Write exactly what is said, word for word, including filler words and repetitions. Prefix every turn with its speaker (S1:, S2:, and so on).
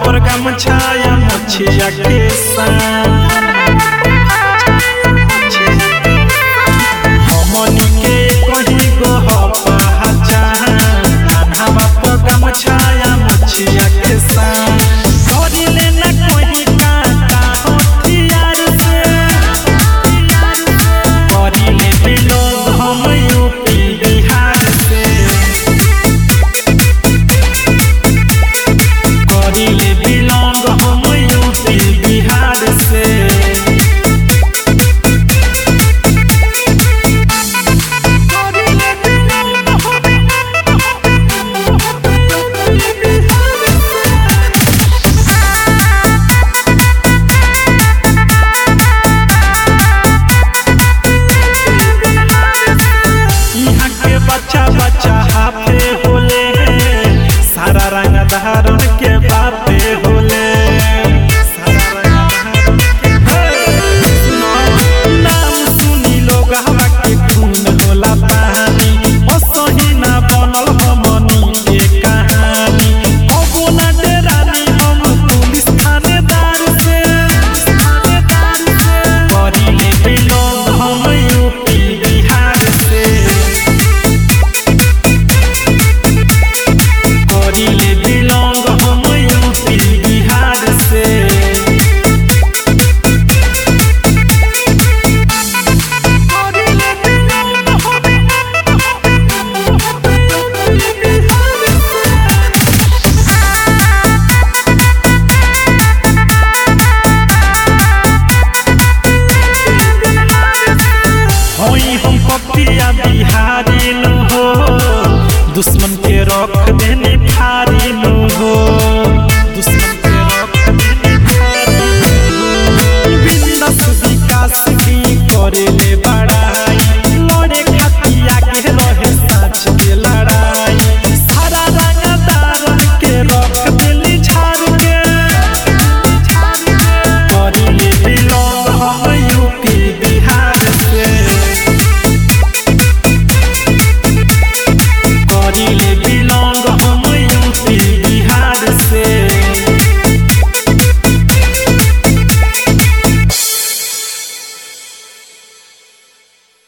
S1: पर गमछाया मुछिया के संग हमनी के कहीं गो पहचान कान्हा पर गमछाया मुछिया के संग करिले न कोई काका हथियार से करिले बिलोंग हम यूपी बिहार से करिले बिलोंग हम यूपी बिहार से बच्चा बच्चा हाथे होले सारा रंग धारण के बापे होले।